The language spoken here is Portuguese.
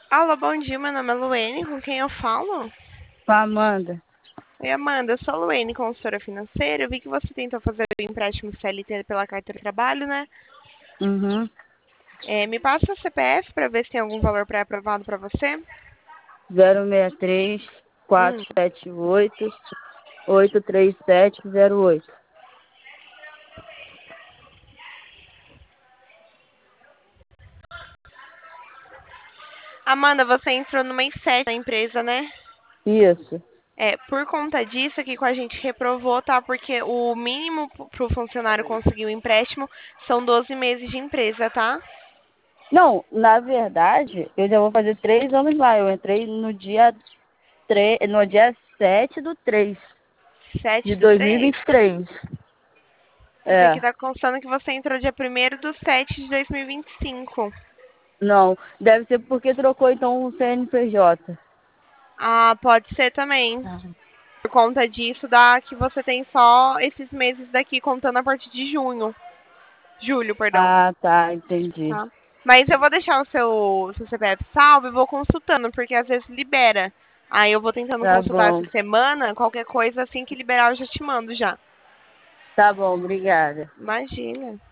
Alô, bom dia, meu nome é Luene, com quem eu falo? Com a Amanda. Oi, Amanda, eu sou a Luene, consultora financeira. Eu vi que você tentou fazer o empréstimo CLT pela carteira de trabalho, né? Uhum. Me passa o CPF para ver se tem algum valor pré-aprovado para você. 063 Hum. 478 83708. Amanda, você entrou numa I7 na empresa, né? Isso. Por conta disso aqui com a gente reprovou, tá? Porque o mínimo para o funcionário conseguir o empréstimo são 12 meses de empresa, tá? Não, na verdade, eu já vou fazer 3 anos lá. Eu entrei no dia 7/3 de 7/3. 2023. Porque aqui É. tá constando que você entrou dia 1º de 7 de 2025. Não, deve ser porque trocou então o CNPJ. Ah, pode ser também. Por conta disso, dá que você tem só esses meses daqui contando a partir de junho. Julho, perdão. Ah, tá, entendi. Tá? Mas eu vou deixar o seu CPF salvo e vou consultando, porque às vezes libera. Aí eu vou tentando Tá consultar essa bom. semana, qualquer coisa assim que liberar eu já te mando já. Tá bom, obrigada. Imagina.